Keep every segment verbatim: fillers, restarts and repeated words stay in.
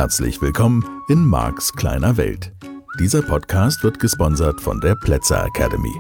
Herzlich willkommen in Marks kleiner Welt. Dieser Podcast wird gesponsert von der Plätzer Academy.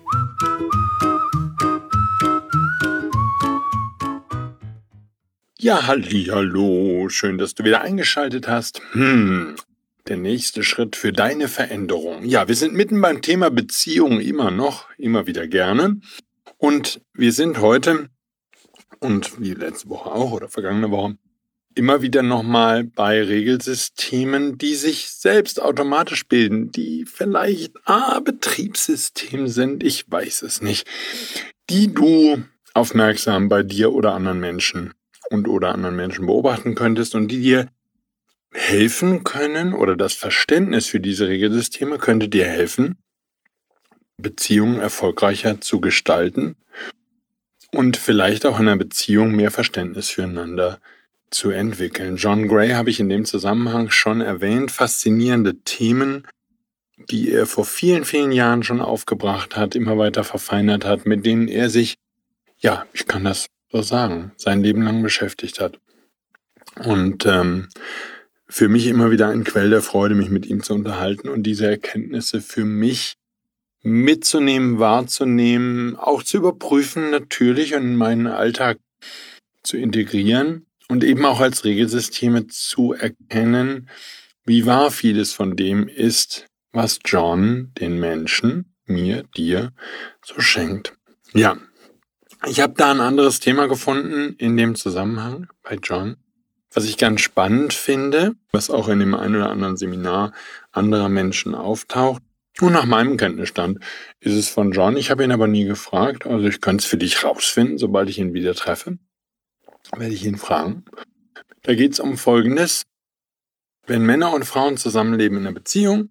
Ja, hallihallo, schön, dass du wieder eingeschaltet hast. Hm, der nächste Schritt für deine Veränderung. Ja, wir sind mitten beim Thema Beziehung immer noch, immer wieder gerne. Und wir sind heute, und wie letzte Woche auch oder vergangene Woche, immer wieder nochmal bei Regelsystemen, die sich selbst automatisch bilden, die vielleicht ah, Betriebssystem sind, ich weiß es nicht, die du aufmerksam bei dir oder anderen Menschen und oder anderen Menschen beobachten könntest und die dir helfen können, oder das Verständnis für diese Regelsysteme könnte dir helfen, Beziehungen erfolgreicher zu gestalten und vielleicht auch in einer Beziehung mehr Verständnis füreinander zu entwickeln. John Gray habe ich in dem Zusammenhang schon erwähnt, faszinierende Themen, die er vor vielen, vielen Jahren schon aufgebracht hat, immer weiter verfeinert hat, mit denen er sich, ja, ich kann das so sagen, sein Leben lang beschäftigt hat. Und ähm, für mich immer wieder ein Quell der Freude, mich mit ihm zu unterhalten und diese Erkenntnisse für mich mitzunehmen, wahrzunehmen, auch zu überprüfen natürlich und in meinen Alltag zu integrieren und eben auch als Regelsysteme zu erkennen, wie wahr vieles von dem ist, was John den Menschen, mir, dir, so schenkt. Ja, ich habe da ein anderes Thema gefunden in dem Zusammenhang bei John, was ich ganz spannend finde, was auch in dem einen oder anderen Seminar anderer Menschen auftaucht. Und nach meinem Kenntnisstand ist es von John. Ich habe ihn aber nie gefragt, also ich könnte es für dich rausfinden, sobald ich ihn wieder treffe. Werde ich ihn fragen. Da geht es um Folgendes. Wenn Männer und Frauen zusammenleben in einer Beziehung,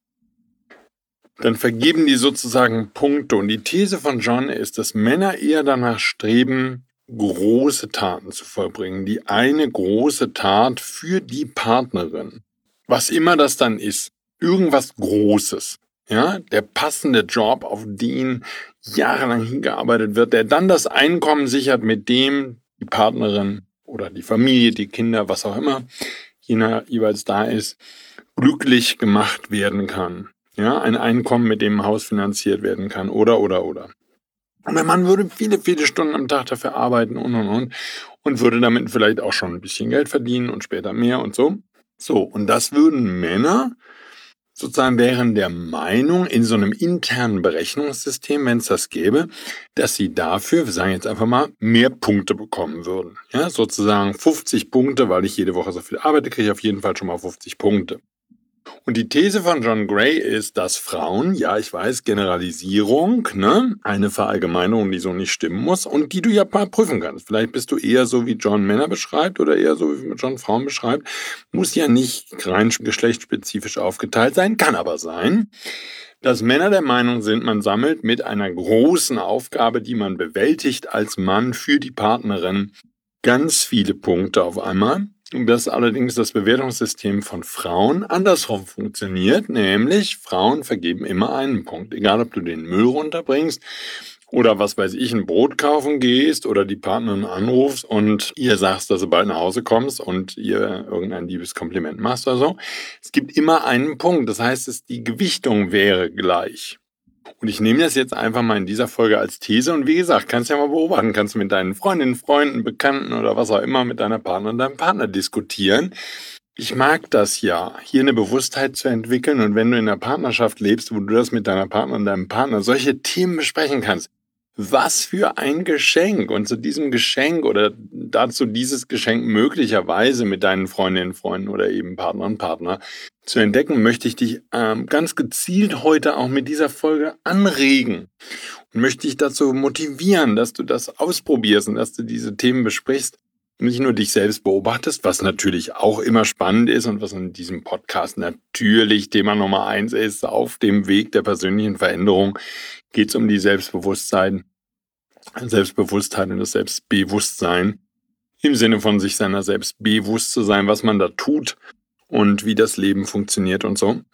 dann vergeben die sozusagen Punkte. Und die These von John ist, dass Männer eher danach streben, große Taten zu vollbringen. Die eine große Tat für die Partnerin. Was immer das dann ist. Irgendwas Großes. Ja, der passende Job, auf den jahrelang hingearbeitet wird, der dann das Einkommen sichert, mit dem die Partnerin oder die Familie, die Kinder, was auch immer, jener jeweils da ist, glücklich gemacht werden kann. Ja, ein Einkommen, mit dem ein Haus finanziert werden kann, oder, oder, oder. Und der Mann würde viele, viele Stunden am Tag dafür arbeiten und, und, und, und würde damit vielleicht auch schon ein bisschen Geld verdienen und später mehr und so. So, und das würden Männer sozusagen wären der Meinung, in so einem internen Berechnungssystem, wenn es das gäbe, dass sie dafür, wir sagen jetzt einfach mal, mehr Punkte bekommen würden. Ja, sozusagen fünfzig Punkte, weil ich jede Woche so viel arbeite, kriege ich auf jeden Fall schon mal fünfzig Punkte. Und die These von John Gray ist, dass Frauen, ja, ich weiß, Generalisierung, ne, eine Verallgemeinerung, die so nicht stimmen muss und die du ja mal prüfen kannst. Vielleicht bist du eher so, wie John Männer beschreibt oder eher so, wie John Frauen beschreibt. Muss ja nicht rein geschlechtsspezifisch aufgeteilt sein, kann aber sein, dass Männer der Meinung sind, man sammelt mit einer großen Aufgabe, die man bewältigt als Mann für die Partnerin, ganz viele Punkte auf einmal. Dass allerdings das Bewertungssystem von Frauen andersrum funktioniert, nämlich Frauen vergeben immer einen Punkt. Egal, ob du den Müll runterbringst oder was weiß ich, ein Brot kaufen gehst oder die Partnerin anrufst und ihr sagst, dass du bald nach Hause kommst und ihr irgendein liebes Kompliment machst oder so. Es gibt immer einen Punkt. Das heißt, es, die Gewichtung wäre gleich. Und ich nehme das jetzt einfach mal in dieser Folge als These und wie gesagt, kannst ja mal beobachten, kannst mit deinen Freundinnen, Freunden, Bekannten oder was auch immer mit deiner Partnerin, deinem Partner diskutieren. Ich mag das ja, hier eine Bewusstheit zu entwickeln und wenn du in einer Partnerschaft lebst, wo du das mit deiner Partnerin, deinem Partner solche Themen besprechen kannst, was für ein Geschenk und zu diesem Geschenk oder dazu dieses Geschenk möglicherweise mit deinen Freundinnen, Freunden oder eben Partner und Partner zu entdecken, möchte ich dich ähm, ganz gezielt heute auch mit dieser Folge anregen und möchte dich dazu motivieren, dass du das ausprobierst und dass du diese Themen besprichst und nicht nur dich selbst beobachtest, was natürlich auch immer spannend ist und was in diesem Podcast natürlich Thema Nummer eins ist. Auf dem Weg der persönlichen Veränderung geht es um die Selbstbewusstsein, Selbstbewusstheit und das Selbstbewusstsein im Sinne von sich seiner selbst bewusst zu sein, was man da tut und wie das Leben funktioniert und so.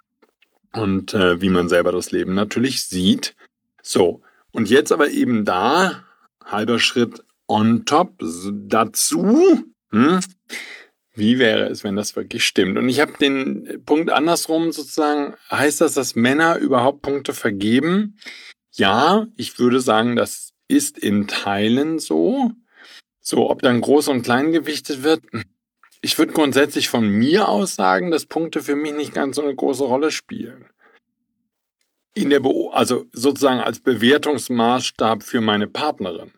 Und äh, wie man selber das Leben natürlich sieht. So, und jetzt aber eben da, halber Schritt on top, dazu, hm, Wie wäre es, wenn das wirklich stimmt? Und ich habe den Punkt andersrum sozusagen. Heißt das, dass Männer überhaupt Punkte vergeben? Ja, ich würde sagen, das ist in Teilen so. So, ob dann groß und klein gewichtet wird. Ich würde grundsätzlich von mir aus sagen, dass Punkte für mich nicht ganz so eine große Rolle spielen. In der Be- also sozusagen als Bewertungsmaßstab für meine Partnerin.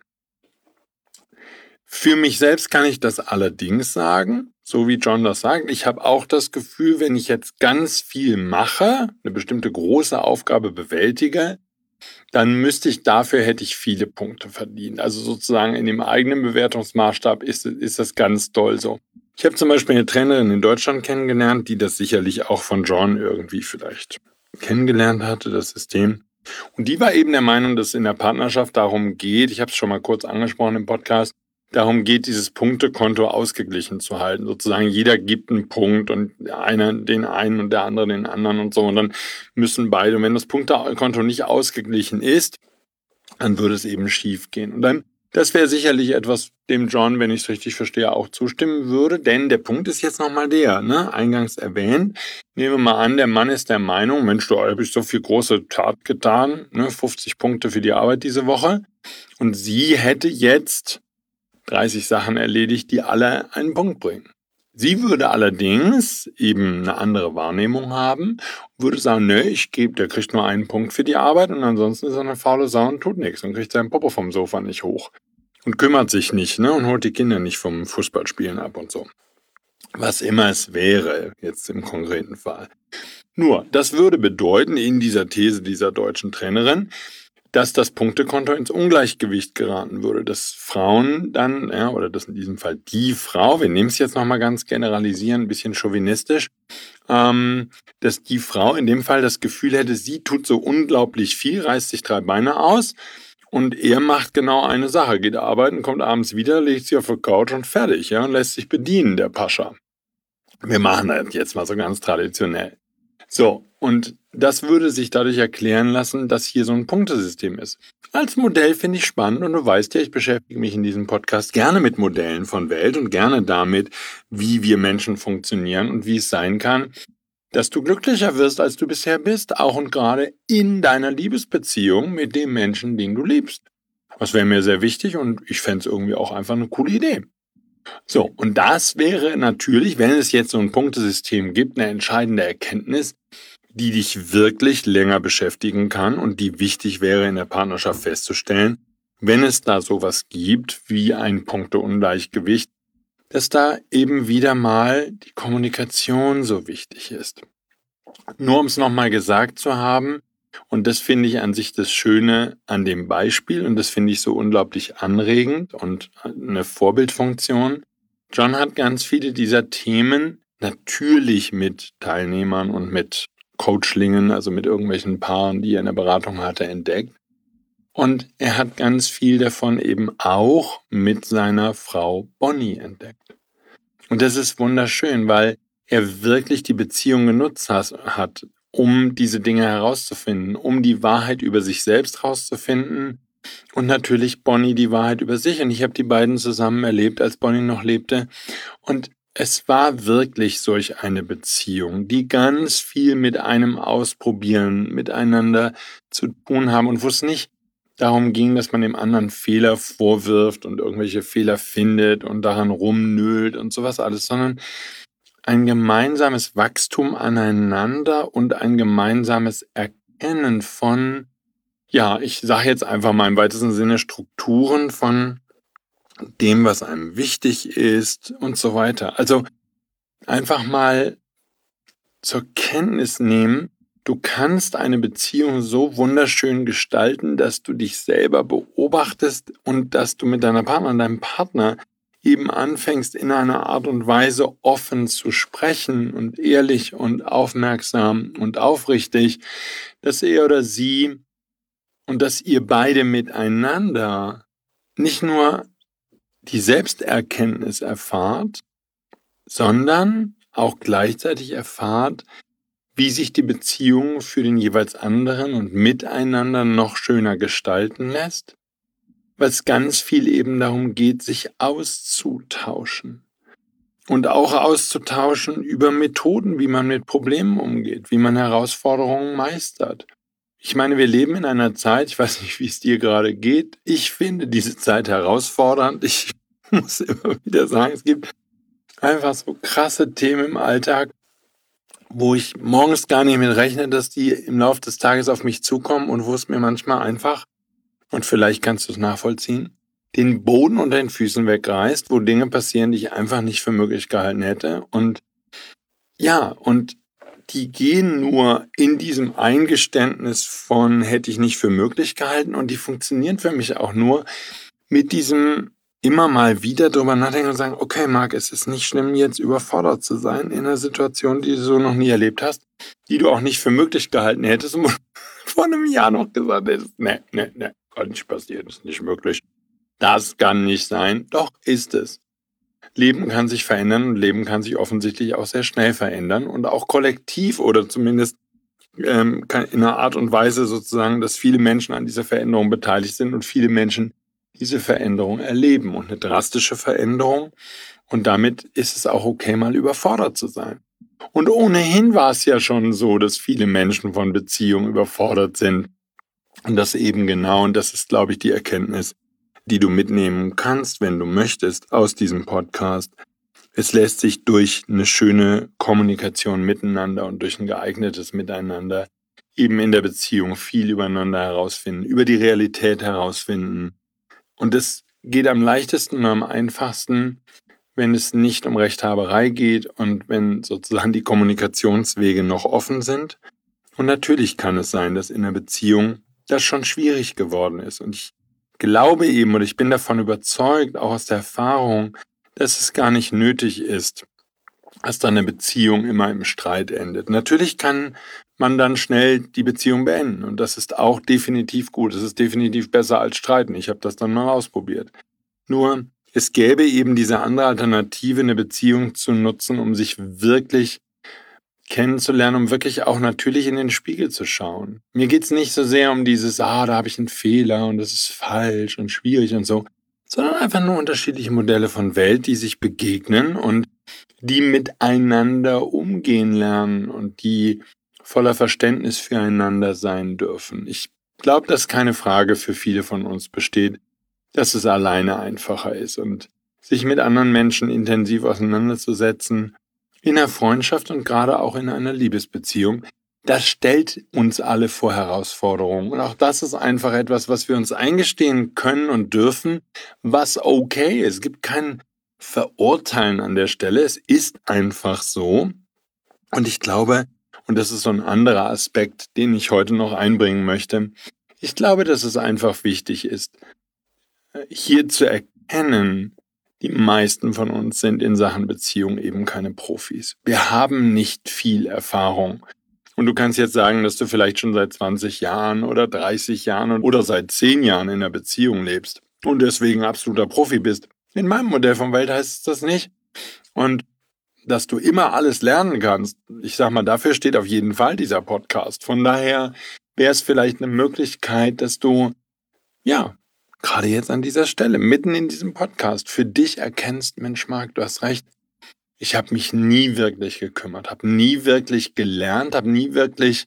Für mich selbst kann ich das allerdings sagen, so wie John das sagt. Ich habe auch das Gefühl, wenn ich jetzt ganz viel mache, eine bestimmte große Aufgabe bewältige, dann müsste ich dafür, hätte ich viele Punkte verdient. Also sozusagen in dem eigenen Bewertungsmaßstab ist, ist das ganz toll so. Ich habe zum Beispiel eine Trainerin in Deutschland kennengelernt, die das sicherlich auch von John irgendwie vielleicht kennengelernt hatte, das System. Und die war eben der Meinung, dass es in der Partnerschaft darum geht, ich habe es schon mal kurz angesprochen im Podcast, darum geht, dieses Punktekonto ausgeglichen zu halten. Sozusagen jeder gibt einen Punkt und einer den einen und der andere den anderen und so. Und dann müssen beide, und wenn das Punktekonto nicht ausgeglichen ist, dann würde es eben schief gehen. Und dann, das wäre sicherlich etwas, dem John, wenn ich es richtig verstehe, auch zustimmen würde. Denn der Punkt ist jetzt nochmal der, ne, eingangs erwähnt. Nehmen wir mal an, der Mann ist der Meinung, Mensch, du hast so viel große Tat getan, ne, fünfzig Punkte für die Arbeit diese Woche. Und sie hätte jetzt dreißig Sachen erledigt, die alle einen Punkt bringen. Sie würde allerdings eben eine andere Wahrnehmung haben, würde sagen, ne, ich gebe, der kriegt nur einen Punkt für die Arbeit und ansonsten ist er eine faule Sau und tut nichts und kriegt seinen Popo vom Sofa nicht hoch und kümmert sich nicht, ne, und holt die Kinder nicht vom Fußballspielen ab und so. Was immer es wäre, jetzt im konkreten Fall. Nur, das würde bedeuten, in dieser These dieser deutschen Trainerin, dass das Punktekonto ins Ungleichgewicht geraten würde, dass Frauen dann, ja, oder dass in diesem Fall die Frau, wir nehmen es jetzt nochmal ganz generalisieren, ein bisschen chauvinistisch, ähm, dass die Frau in dem Fall das Gefühl hätte, sie tut so unglaublich viel, reißt sich drei Beine aus und er macht genau eine Sache, geht arbeiten, kommt abends wieder, legt sich auf die Couch und fertig, ja, und lässt sich bedienen, der Pascha. Wir machen das jetzt mal so ganz traditionell. So, und das würde sich dadurch erklären lassen, dass hier so ein Punktesystem ist. Als Modell finde ich spannend und du weißt ja, ich beschäftige mich in diesem Podcast gerne mit Modellen von Welt und gerne damit, wie wir Menschen funktionieren und wie es sein kann, dass du glücklicher wirst, als du bisher bist, auch und gerade in deiner Liebesbeziehung mit dem Menschen, den du liebst. Das wäre mir sehr wichtig und ich fände es irgendwie auch einfach eine coole Idee. So, und das wäre natürlich, wenn es jetzt so ein Punktesystem gibt, eine entscheidende Erkenntnis, die dich wirklich länger beschäftigen kann und die wichtig wäre in der Partnerschaft festzustellen, wenn es da sowas gibt wie ein Punkteungleichgewicht, dass da eben wieder mal die Kommunikation so wichtig ist. Nur um es nochmal gesagt zu haben, und das finde ich an sich das Schöne an dem Beispiel und das finde ich so unglaublich anregend und eine Vorbildfunktion. John hat ganz viele dieser Themen natürlich mit Teilnehmern und mit Coachlingen, also mit irgendwelchen Paaren, die er in der Beratung hatte, entdeckt. Und er hat ganz viel davon eben auch mit seiner Frau Bonnie entdeckt. Und das ist wunderschön, weil er wirklich die Beziehung genutzt hat, um diese Dinge herauszufinden, um die Wahrheit über sich selbst herauszufinden und natürlich Bonnie die Wahrheit über sich. Und ich habe die beiden zusammen erlebt, als Bonnie noch lebte. Und es war wirklich solch eine Beziehung, die ganz viel mit einem Ausprobieren, miteinander zu tun haben und wo es nicht darum ging, dass man dem anderen Fehler vorwirft und irgendwelche Fehler findet und daran rumnölt und sowas alles, sondern ein gemeinsames Wachstum aneinander und ein gemeinsames Erkennen von, ja, ich sage jetzt einfach mal im weitesten Sinne Strukturen von dem, was einem wichtig ist und so weiter. Also einfach mal zur Kenntnis nehmen, du kannst eine Beziehung so wunderschön gestalten, dass du dich selber beobachtest und dass du mit deiner Partnerin, deinem Partner eben anfängst, in einer Art und Weise offen zu sprechen und ehrlich und aufmerksam und aufrichtig, dass er oder sie und dass ihr beide miteinander nicht nur die Selbsterkenntnis erfahrt, sondern auch gleichzeitig erfahrt, wie sich die Beziehung für den jeweils anderen und miteinander noch schöner gestalten lässt, weil es ganz viel eben darum geht, sich auszutauschen. und auch auszutauschen über Methoden, wie man mit Problemen umgeht, wie man Herausforderungen meistert. Ich meine, wir leben in einer Zeit, ich weiß nicht, wie es dir gerade geht. Ich finde diese Zeit herausfordernd. Ich muss immer wieder sagen, es gibt einfach so krasse Themen im Alltag, wo ich morgens gar nicht mit rechne, dass die im Laufe des Tages auf mich zukommen und wo es mir manchmal einfach, und vielleicht kannst du es nachvollziehen, den Boden unter den Füßen wegreißt, wo Dinge passieren, die ich einfach nicht für möglich gehalten hätte. Und ja, und die gehen nur in diesem Eingeständnis von hätte ich nicht für möglich gehalten, und die funktionieren für mich auch nur mit diesem immer mal wieder drüber nachdenken und sagen, okay, Marc, es ist nicht schlimm, jetzt überfordert zu sein in einer Situation, die du so noch nie erlebt hast, die du auch nicht für möglich gehalten hättest und vor einem Jahr noch gesagt hättest, ne, ne, ne, kann nicht passieren, ist nicht möglich. Das kann nicht sein. Doch, ist es. Leben kann sich verändern und Leben kann sich offensichtlich auch sehr schnell verändern und auch kollektiv oder zumindest ähm, kann in einer Art und Weise sozusagen, dass viele Menschen an dieser Veränderung beteiligt sind und viele Menschen diese Veränderung erleben und eine drastische Veränderung. Und damit ist es auch okay, mal überfordert zu sein. Und ohnehin war es ja schon so, dass viele Menschen von Beziehungen überfordert sind. Und das eben genau, und das ist, glaube ich, die Erkenntnis, die du mitnehmen kannst, wenn du möchtest, aus diesem Podcast. Es lässt sich durch eine schöne Kommunikation miteinander und durch ein geeignetes Miteinander eben in der Beziehung viel übereinander herausfinden, über die Realität herausfinden. Und es geht am leichtesten und am einfachsten, wenn es nicht um Rechthaberei geht und wenn sozusagen die Kommunikationswege noch offen sind. Und natürlich kann es sein, dass in einer Beziehung das schon schwierig geworden ist. Und ich glaube eben, und ich bin davon überzeugt, auch aus der Erfahrung, dass es gar nicht nötig ist, dass dann eine Beziehung immer im Streit endet. Natürlich kann man dann schnell die Beziehung beenden und das ist auch definitiv gut. Es ist definitiv besser als streiten. Ich habe das dann mal ausprobiert. Nur, es gäbe eben diese andere Alternative, eine Beziehung zu nutzen, um sich wirklich kennenzulernen, um wirklich auch natürlich in den Spiegel zu schauen. Mir geht es nicht so sehr um dieses, ah, da habe ich einen Fehler und das ist falsch und schwierig und so, sondern einfach nur unterschiedliche Modelle von Welt, die sich begegnen und die miteinander umgehen lernen und die voller Verständnis füreinander sein dürfen. Ich glaube, dass keine Frage für viele von uns besteht, dass es alleine einfacher ist und sich mit anderen Menschen intensiv auseinanderzusetzen, in einer Freundschaft und gerade auch in einer Liebesbeziehung, das stellt uns alle vor Herausforderungen. Und auch das ist einfach etwas, was wir uns eingestehen können und dürfen, was okay ist. Es gibt kein Verurteilen an der Stelle. Es ist einfach so. Und ich glaube, und das ist so ein anderer Aspekt, den ich heute noch einbringen möchte, ich glaube, dass es einfach wichtig ist, hier zu erkennen, die meisten von uns sind in Sachen Beziehung eben keine Profis. Wir haben nicht viel Erfahrung. Und du kannst jetzt sagen, dass du vielleicht schon seit zwanzig Jahren oder dreißig Jahren oder seit zehn Jahren in einer Beziehung lebst und deswegen absoluter Profi bist. In meinem Modell von Welt heißt es das nicht. Und dass du immer alles lernen kannst, ich sag mal, dafür steht auf jeden Fall dieser Podcast. Von daher wäre es vielleicht eine Möglichkeit, dass du, ja, gerade jetzt an dieser Stelle, mitten in diesem Podcast, für dich erkennst, Mensch Marc, du hast recht, ich habe mich nie wirklich gekümmert, habe nie wirklich gelernt, habe nie wirklich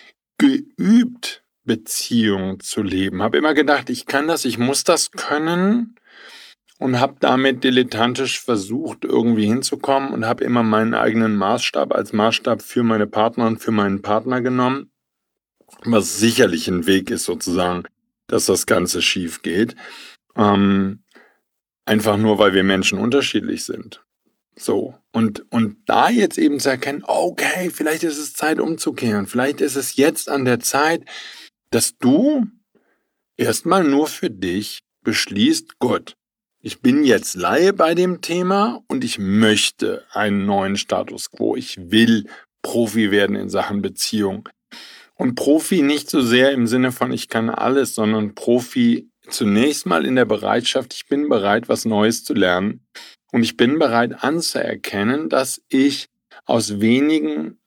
geübt, Beziehungen zu leben. Habe immer gedacht, ich kann das, ich muss das können und habe damit dilettantisch versucht, irgendwie hinzukommen und habe immer meinen eigenen Maßstab als Maßstab für meine Partner und für meinen Partner genommen, was sicherlich ein Weg ist sozusagen, dass das Ganze schief geht. Ähm, einfach nur, weil wir Menschen unterschiedlich sind. So. Und, und da jetzt eben zu erkennen, okay, vielleicht ist es Zeit umzukehren. Vielleicht ist es jetzt an der Zeit, dass du erstmal nur für dich beschließt, gut, ich bin jetzt Laie bei dem Thema und ich möchte einen neuen Status quo. Ich will Profi werden in Sachen Beziehung. Und Profi nicht so sehr im Sinne von ich kann alles, sondern Profi zunächst mal in der Bereitschaft, ich bin bereit, was Neues zu lernen. Und ich bin bereit anzuerkennen, dass ich aus wenigen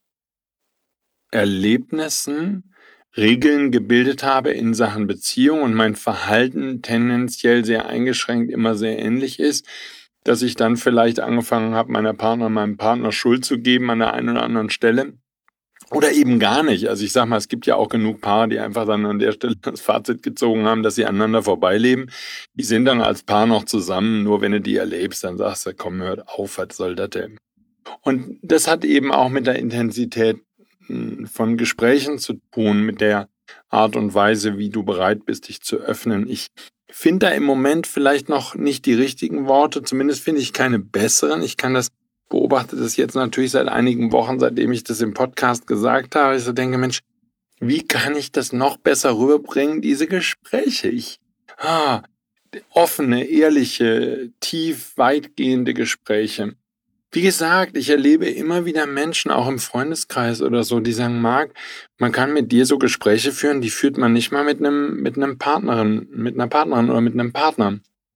Erlebnissen Regeln gebildet habe in Sachen Beziehung und mein Verhalten tendenziell sehr eingeschränkt immer sehr ähnlich ist. dass ich dann vielleicht angefangen habe, meiner Partner, meinem Partner Schuld zu geben an der einen oder anderen Stelle. Oder eben gar nicht. Also ich sag mal, es gibt ja auch genug Paare, die einfach dann an der Stelle das Fazit gezogen haben, dass sie aneinander vorbeileben. Die sind dann als Paar noch zusammen, nur wenn du die erlebst, dann sagst du, komm, hört auf, was soll das denn? Und das hat eben auch mit der Intensität von Gesprächen zu tun, mit der Art und Weise, wie du bereit bist, dich zu öffnen. Ich finde da im Moment vielleicht noch nicht die richtigen Worte, zumindest finde ich keine besseren. Ich kann das beobachte das jetzt natürlich seit einigen Wochen, seitdem ich das im Podcast gesagt habe. Ich so denke, Mensch, wie kann ich das noch besser rüberbringen, diese Gespräche? Ich, ah, offene, ehrliche, tief, weitgehende Gespräche. Wie gesagt, ich erlebe immer wieder Menschen, auch im Freundeskreis oder so, die sagen, Marc, man kann mit dir so Gespräche führen, die führt man nicht mal mit einem, mit einem Partnerin, mit einer Partnerin oder mit einem Partner.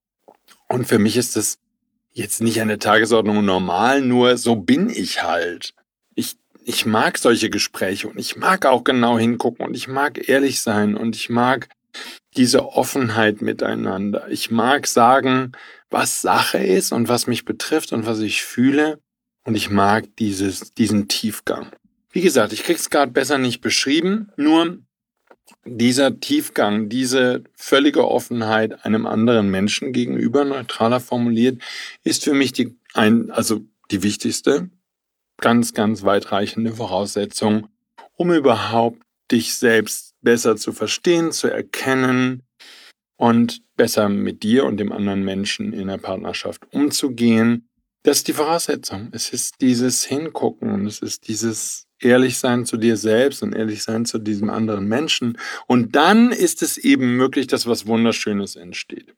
Und für mich ist das jetzt nicht an der Tagesordnung normal, nur so bin ich halt. Ich, ich mag solche Gespräche und ich mag auch genau hingucken und ich mag ehrlich sein und ich mag diese Offenheit miteinander. Ich mag sagen, was Sache ist und was mich betrifft und was ich fühle und ich mag dieses, diesen Tiefgang. Wie gesagt, ich krieg's gerade besser nicht beschrieben, nur dieser Tiefgang, diese völlige Offenheit einem anderen Menschen gegenüber, neutraler formuliert, ist für mich die, ein, also die wichtigste, ganz, ganz weitreichende Voraussetzung, um überhaupt dich selbst besser zu verstehen, zu erkennen und besser mit dir und dem anderen Menschen in der Partnerschaft umzugehen. Das ist die Voraussetzung. Es ist dieses Hingucken und es ist dieses ehrlich sein zu dir selbst und ehrlich sein zu diesem anderen Menschen. Und dann ist es eben möglich, dass was Wunderschönes entsteht.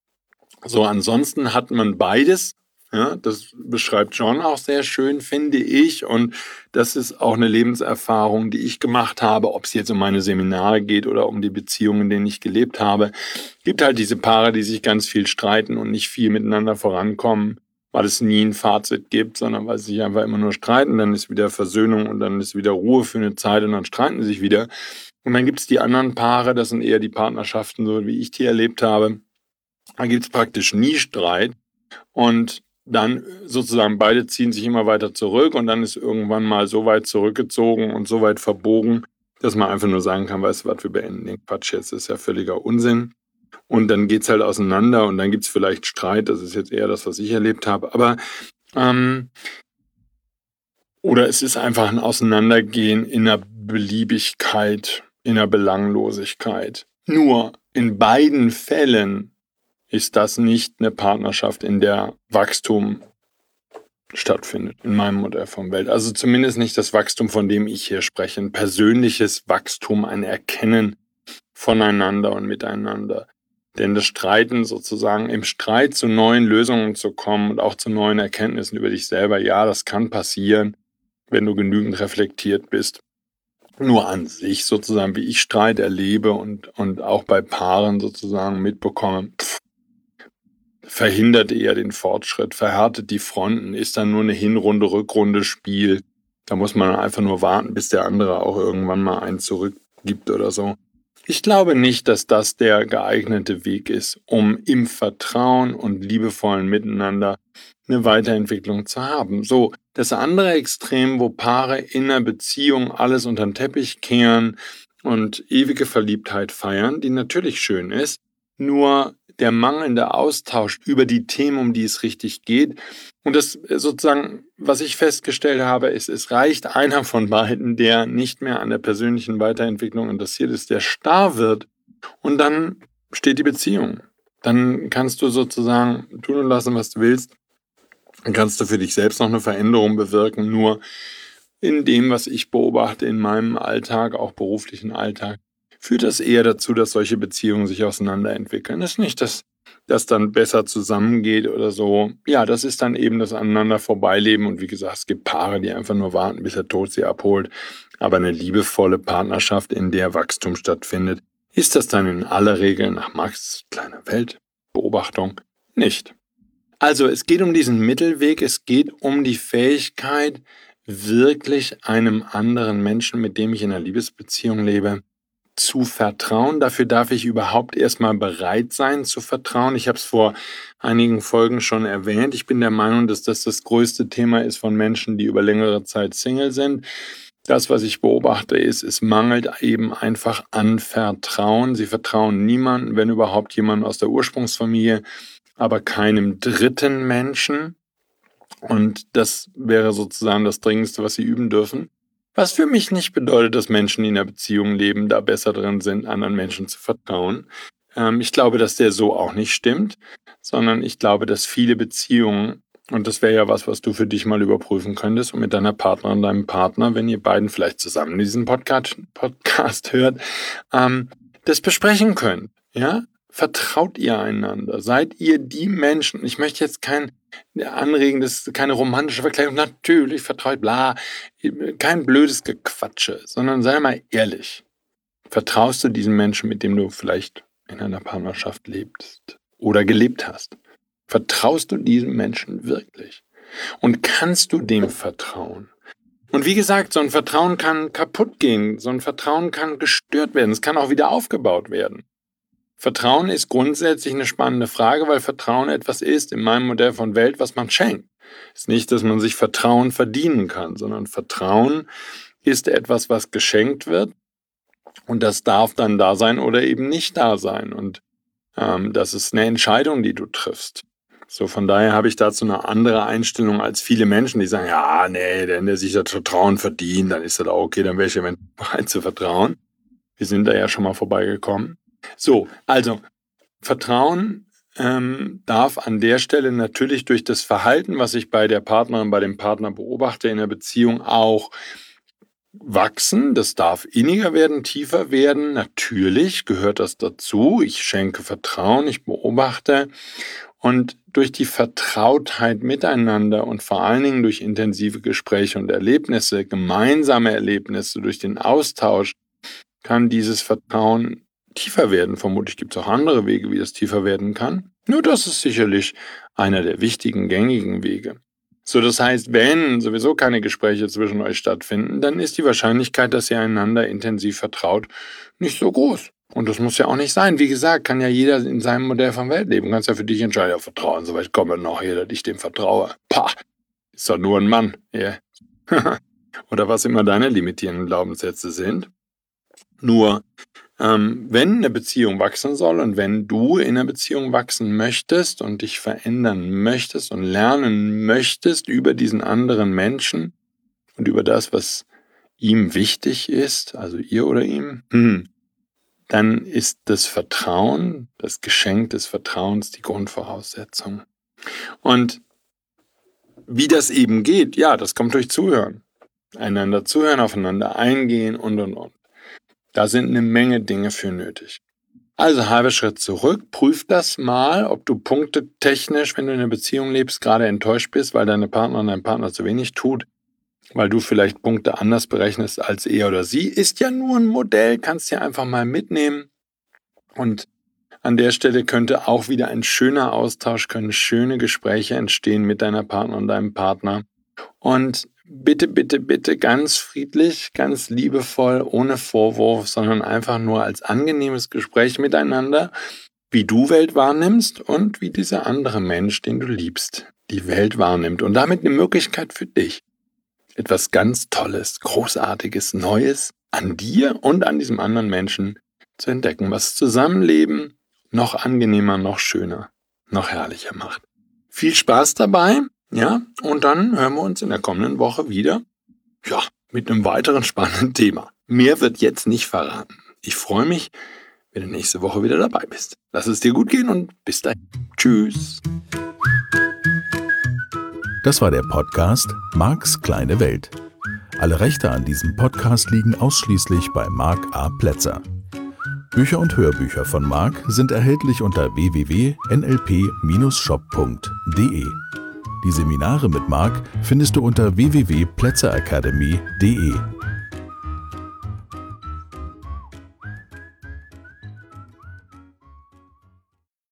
So, ansonsten hat man beides. Ja, das beschreibt John auch sehr schön, finde ich. Und das ist auch eine Lebenserfahrung, die ich gemacht habe, ob es jetzt um meine Seminare geht oder um die Beziehungen, in denen ich gelebt habe. Es gibt halt diese Paare, die sich ganz viel streiten und nicht viel miteinander vorankommen, weil es nie ein Fazit gibt, sondern weil sie sich einfach immer nur streiten. Dann ist wieder Versöhnung und dann ist wieder Ruhe für eine Zeit und dann streiten sie sich wieder. Und dann gibt es die anderen Paare, das sind eher die Partnerschaften, so wie ich die erlebt habe. Da gibt es praktisch nie Streit und dann sozusagen beide ziehen sich immer weiter zurück und dann ist irgendwann mal so weit zurückgezogen und so weit verbogen, dass man einfach nur sagen kann, weißt du was, wir beenden den Quatsch jetzt, das ist ja völliger Unsinn. Und dann geht's halt auseinander und dann gibt's vielleicht Streit, das ist jetzt eher das, was ich erlebt habe. Aber ähm, oder es ist einfach ein Auseinandergehen in der Beliebigkeit, in der Belanglosigkeit. Nur in beiden Fällen ist das nicht eine Partnerschaft, in der Wachstum stattfindet, in meinem Modell von Welt. Also zumindest nicht das Wachstum, von dem ich hier spreche. Ein persönliches Wachstum, ein Erkennen voneinander und miteinander. Denn das Streiten sozusagen, im Streit zu neuen Lösungen zu kommen und auch zu neuen Erkenntnissen über dich selber, ja, das kann passieren, wenn du genügend reflektiert bist. Nur an sich sozusagen, wie ich Streit erlebe und, und auch bei Paaren sozusagen mitbekomme, pff, verhindert eher den Fortschritt, verhärtet die Fronten, ist dann nur eine Hinrunde, Rückrunde Spiel. Da muss man einfach nur warten, bis der andere auch irgendwann mal einen zurückgibt oder so. Ich glaube nicht, dass das der geeignete Weg ist, um im Vertrauen und liebevollen Miteinander eine Weiterentwicklung zu haben. So, das andere Extrem, wo Paare in einer Beziehung alles unter den Teppich kehren und ewige Verliebtheit feiern, die natürlich schön ist, nur der mangelnde Austausch über die Themen, um die es richtig geht. Und das sozusagen, was ich festgestellt habe, ist, es reicht einer von beiden, der nicht mehr an der persönlichen Weiterentwicklung interessiert ist, der starr wird und dann steht die Beziehung. Dann kannst du sozusagen tun und lassen, was du willst. Dann kannst du für dich selbst noch eine Veränderung bewirken, nur in dem, was ich beobachte in meinem Alltag, auch beruflichen Alltag, führt das eher dazu, dass solche Beziehungen sich auseinanderentwickeln. Das ist nicht, dass das dann besser zusammengeht oder so. Ja, das ist dann eben das aneinander vorbeileben. Und wie gesagt, es gibt Paare, die einfach nur warten, bis der Tod sie abholt. Aber eine liebevolle Partnerschaft, in der Wachstum stattfindet, ist das dann in aller Regel nach Max' kleiner Weltbeobachtung nicht. Also es geht um diesen Mittelweg, es geht um die Fähigkeit, wirklich einem anderen Menschen, mit dem ich in einer Liebesbeziehung lebe, zu vertrauen. Dafür darf ich überhaupt erstmal bereit sein zu vertrauen. Ich habe es vor einigen Folgen schon erwähnt. Ich bin der Meinung, dass das das größte Thema ist von Menschen, die über längere Zeit Single sind. Das, was ich beobachte, ist, es mangelt eben einfach an Vertrauen. Sie vertrauen niemandem, wenn überhaupt jemanden aus der Ursprungsfamilie, aber keinem dritten Menschen. Und das wäre sozusagen das Dringendste, was sie üben dürfen. Was für mich nicht bedeutet, dass Menschen, die in einer Beziehung leben, da besser drin sind, anderen Menschen zu vertrauen. Ähm, ich glaube, dass der so auch nicht stimmt, sondern ich glaube, dass viele Beziehungen, und das wäre ja was, was du für dich mal überprüfen könntest und mit deiner Partnerin, deinem Partner, wenn ihr beiden vielleicht zusammen diesen Podcast, Podcast hört, ähm, das besprechen könnt. Ja? Vertraut ihr einander? Seid ihr die Menschen? Ich möchte jetzt kein anregen, das ist keine romantische Verklärung. Natürlich vertraut, bla, kein blödes Gequatsche, sondern sei mal ehrlich. Vertraust du diesem Menschen, mit dem du vielleicht in einer Partnerschaft lebst oder gelebt hast? Vertraust du diesem Menschen wirklich? Und kannst du dem vertrauen? Und wie gesagt, so ein Vertrauen kann kaputt gehen, so ein Vertrauen kann gestört werden, es kann auch wieder aufgebaut werden. Vertrauen ist grundsätzlich eine spannende Frage, weil Vertrauen etwas ist in meinem Modell von Welt, was man schenkt. Es ist nicht, dass man sich Vertrauen verdienen kann, sondern Vertrauen ist etwas, was geschenkt wird und das darf dann da sein oder eben nicht da sein. Und ähm, das ist eine Entscheidung, die du triffst. So, von daher habe ich dazu eine andere Einstellung als viele Menschen, die sagen, ja, nee, wenn der sich das Vertrauen verdient, dann ist das auch okay, dann wäre ich eventuell bereit zu vertrauen. Wir sind da ja schon mal vorbeigekommen. So, also Vertrauen ähm, darf an der Stelle natürlich durch das Verhalten, was ich bei der Partnerin, bei dem Partner beobachte in der Beziehung, auch wachsen. Das darf inniger werden, tiefer werden. Natürlich gehört das dazu. Ich schenke Vertrauen, ich beobachte. Und durch die Vertrautheit miteinander und vor allen Dingen durch intensive Gespräche und Erlebnisse, gemeinsame Erlebnisse, durch den Austausch, kann dieses Vertrauen tiefer werden. Vermutlich gibt es auch andere Wege, wie das tiefer werden kann. Nur das ist sicherlich einer der wichtigen, gängigen Wege. So, das heißt, wenn sowieso keine Gespräche zwischen euch stattfinden, dann ist die Wahrscheinlichkeit, dass ihr einander intensiv vertraut, nicht so groß. Und das muss ja auch nicht sein. Wie gesagt, kann ja jeder in seinem Modell von Welt leben. Du kannst ja für dich entscheiden, ja, vertrauen, soweit komme noch hier, dass ich dem vertraue. Pah, ist doch nur ein Mann. Yeah. Oder was immer deine limitierenden Glaubenssätze sind. Nur, Ähm, wenn eine Beziehung wachsen soll und wenn du in einer Beziehung wachsen möchtest und dich verändern möchtest und lernen möchtest über diesen anderen Menschen und über das, was ihm wichtig ist, also ihr oder ihm, hm, dann ist das Vertrauen, das Geschenk des Vertrauens die Grundvoraussetzung. Und wie das eben geht, ja, das kommt durch Zuhören. Einander zuhören, aufeinander eingehen und, und, und. Da sind eine Menge Dinge für nötig. Also halber Schritt zurück, prüf das mal, ob du punktetechnisch, wenn du in einer Beziehung lebst, gerade enttäuscht bist, weil deine Partnerin, dein Partner zu wenig tut, weil du vielleicht Punkte anders berechnest als er oder sie. Ist ja nur ein Modell, kannst ja einfach mal mitnehmen. Und an der Stelle könnte auch wieder ein schöner Austausch, können schöne Gespräche entstehen mit deiner Partnerin und deinem Partner. Und bitte, bitte, bitte ganz friedlich, ganz liebevoll, ohne Vorwurf, sondern einfach nur als angenehmes Gespräch miteinander, wie du Welt wahrnimmst und wie dieser andere Mensch, den du liebst, die Welt wahrnimmt. Und damit eine Möglichkeit für dich, etwas ganz Tolles, Großartiges, Neues an dir und an diesem anderen Menschen zu entdecken, was Zusammenleben noch angenehmer, noch schöner, noch herrlicher macht. Viel Spaß dabei! Ja, und dann hören wir uns in der kommenden Woche wieder, ja, mit einem weiteren spannenden Thema. Mehr wird jetzt nicht verraten. Ich freue mich, wenn du nächste Woche wieder dabei bist. Lass es dir gut gehen und bis dahin. Tschüss. Das war der Podcast Marks kleine Welt. Alle Rechte an diesem Podcast liegen ausschließlich bei Mark A. Plätzer. Bücher und Hörbücher von Mark sind erhältlich unter w w w punkt n l p Bindestrich shop punkt d e. Die Seminare mit Mark findest du unter w w w punkt plätzer academy punkt d e.